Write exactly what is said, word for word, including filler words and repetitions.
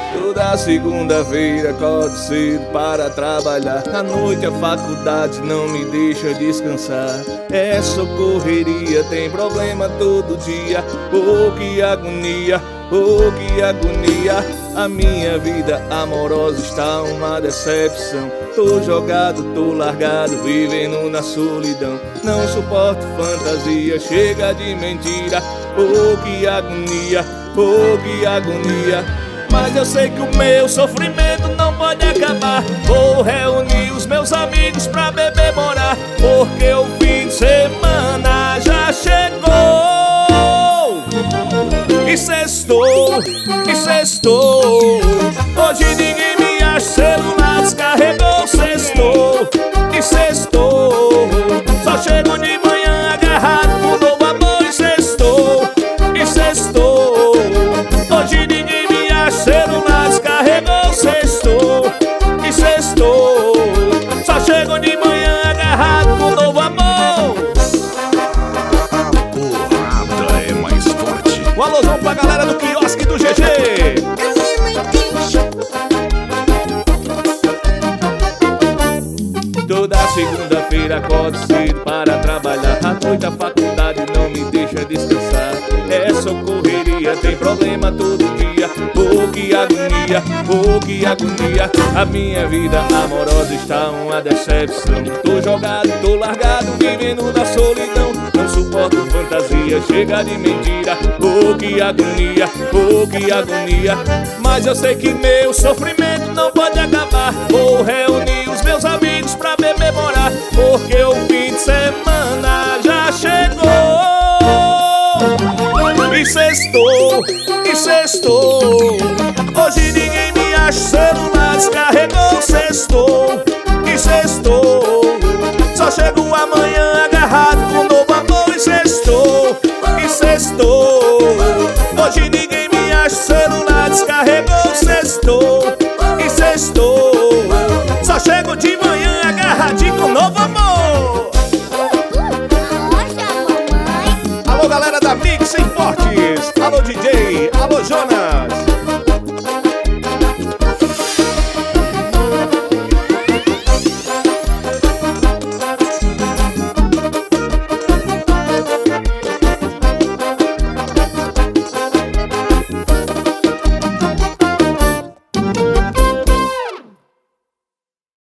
Toda segunda-feira acordo cedo para trabalhar. À noite a faculdade não me deixa descansar. É só correria, tem problema todo dia. Oh, que agonia, oh, que agonia. A minha vida amorosa está uma decepção. Tô jogado, tô largado, vivendo na solidão. Não suporto fantasia, chega de mentira. Oh, que agonia, oh, que agonia. Mas eu sei que o meu sofrimento não pode acabar. Vou reunir os meus amigos pra beber morar, porque o fim de semana já chegou. E sextou, e sextou. Hoje ninguém me acha, celular descarregou. Sextou, e sextou. Só chego de manhã agarrado com novo amor. E sextou, e sextou. Hoje ninguém me acha, celular descarregou. Sextou, e sextou. Só chego de manhã agarrado com novo amor. Porrada é mais forte. Um alôzão pra galera do quiosque do G G. Toda segunda-feira acordo cedo para trabalhar. À noite a faculdade não me deixa descansar. É só correria, tem problema todo dia. Oh, que agonia, oh, que agonia. A minha vida amorosa está uma decepção. Tô jogado, tô largado, vivendo na solidão. Não suporto fantasia, chega de mentira. Oh, que agonia, oh, que agonia. Mas eu sei que meu sofrimento não pode acabar. Vou reunir os meus amigos pra beber morar, porque o fim de semana já chegou. E sextou, e sextou. Hoje ninguém me acha, celular descarregou. Sextou, e sextou. Só chego amanhã agarrado com novo amor. E sextou, e sextou. Hoje ninguém me acha, celular descarregou. Sextou, e sextou. Só chego de manhã agarradinho com